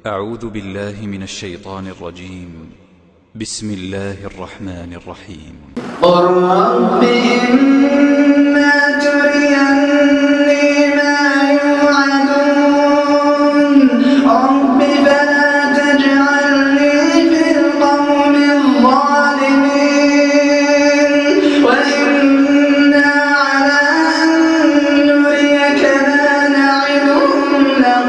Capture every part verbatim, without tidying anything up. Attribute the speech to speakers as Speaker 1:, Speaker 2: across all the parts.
Speaker 1: أعوذ بالله من الشيطان الرجيم. بسم الله الرحمن الرحيم.
Speaker 2: قل رب إما تريني ما يوعدون رب فلا تجعلني في القوم الظالمين وإنا على أن نريك ما نعدهم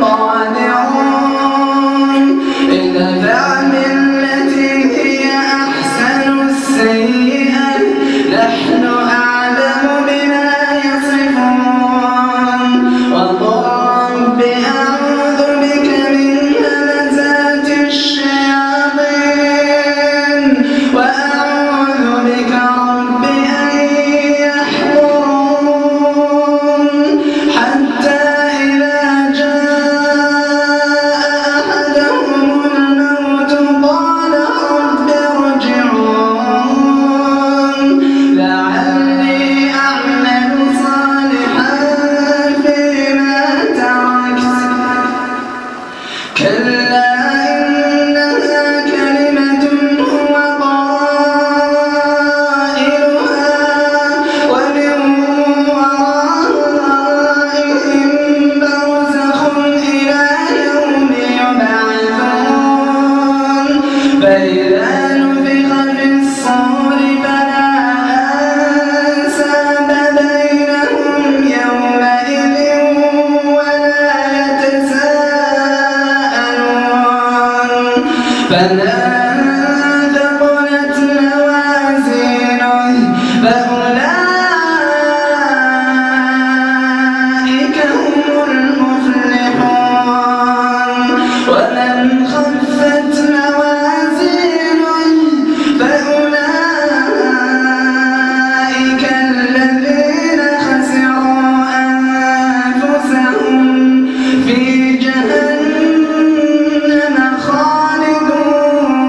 Speaker 2: لقادرون ادفع بالتي هي أحسن السيئة نحن أعلم بما يصفون وقل رب أعوذ بك من همزات الشياطين وأعوذ بك رب أن يحضرون حتى إذا جاء أحدهم الموت قال رب ارجعون لعلي أعمل صالحا فيما تركت كلا إنها كلمة هو قائلها ومن ورائهم برزخ إلى يوم يبعثون فإذا نفخ في الصور فلا أنساب بينهم يومئذ ولا يتساءلون فمن ثقلت موازينه فأولئك هم المفلحون ومن خفت موازينه فأولئك الذين خسروا أنفسهم في جهنم خالدون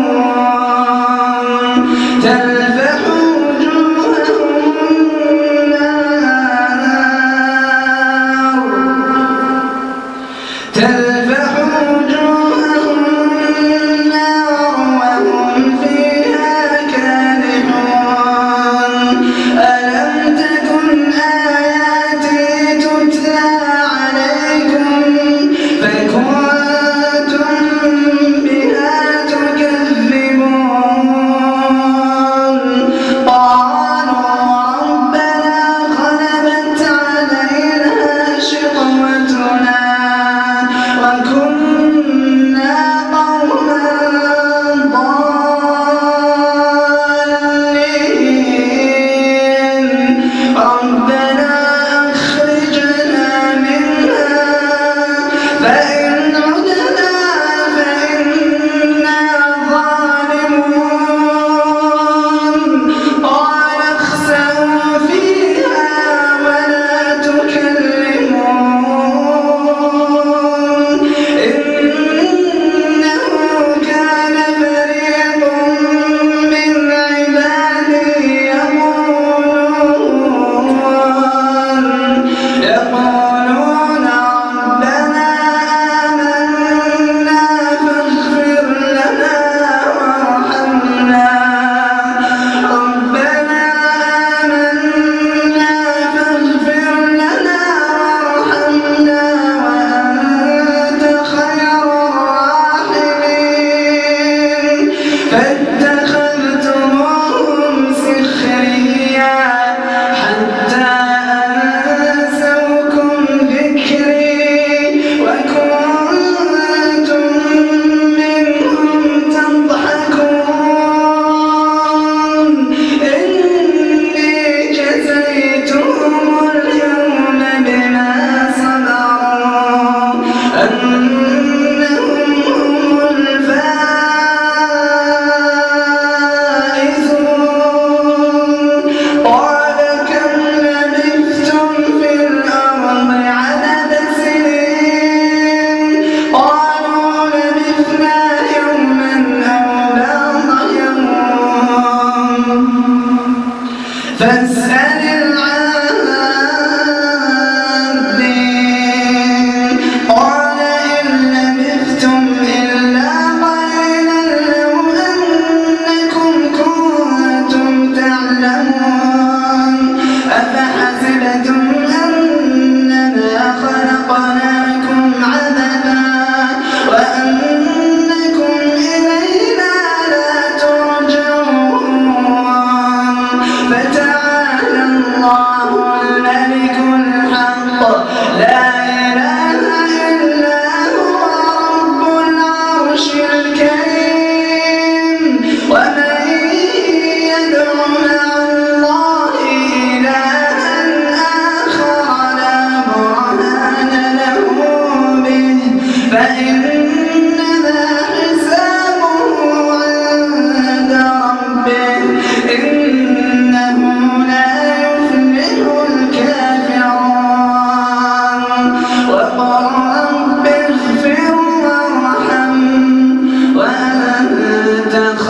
Speaker 2: اتخذ